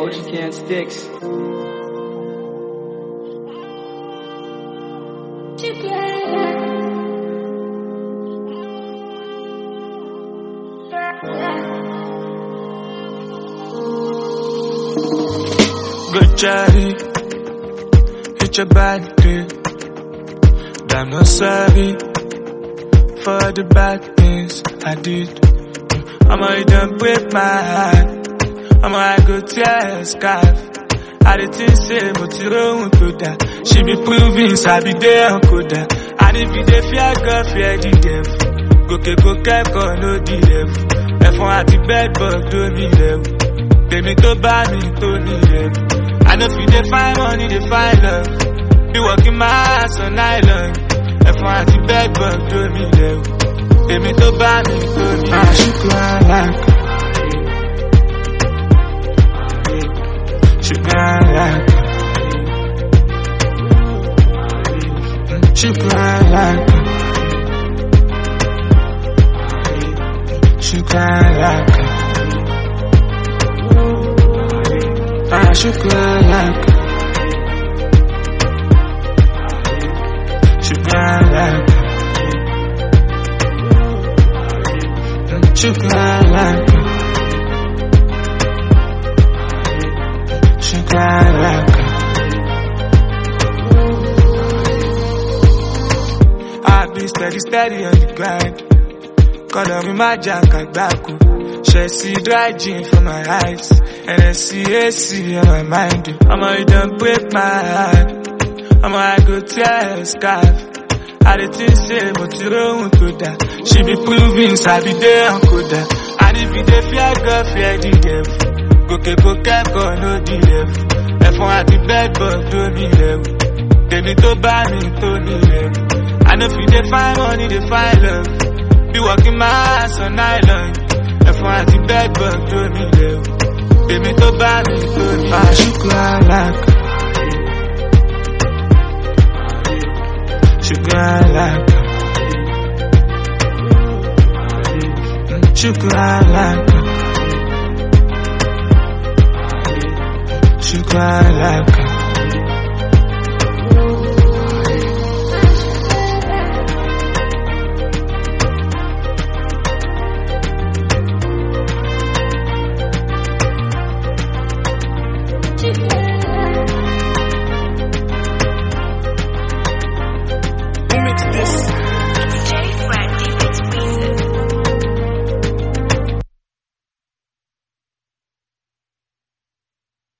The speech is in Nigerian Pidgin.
OGK Sticks. Good Charlie, it's your body. I'm not sorry for the bad things I did. I'ma don't break my heart. I'ma go tear a scarf. I did think say Motiro to that. She be proving I be there and coda. And if you dey fear God, fear the devil. Go go no the devil. F1 at the bed but don't need level. Baby to buy me to need level. I know if you dey find money, they find love. Be working my ass on island. F1 at the bed but don't need level. Baby to buy me to need level. She cry like she cry like she cry like she cry like she cry like she cry like she cry like she cry like I be steady on the grind. Call me my jack baku. She see dry gin for my eyes, and I see AC on my mind. I'ma don't break my heart. I'ma go tear a scarf. I did think say Motiro to that. She be proving I be there and coda. And if you dey fear God, fear the devil. Go no the level. F1 at the bed but don't need level. Baby to buy me to need level. I know if you dey find money, they find love. Be working my ass on island. F1 at the bed but don't need level. Baby to buy me to need level. She cry like she cry like she cry like she cry like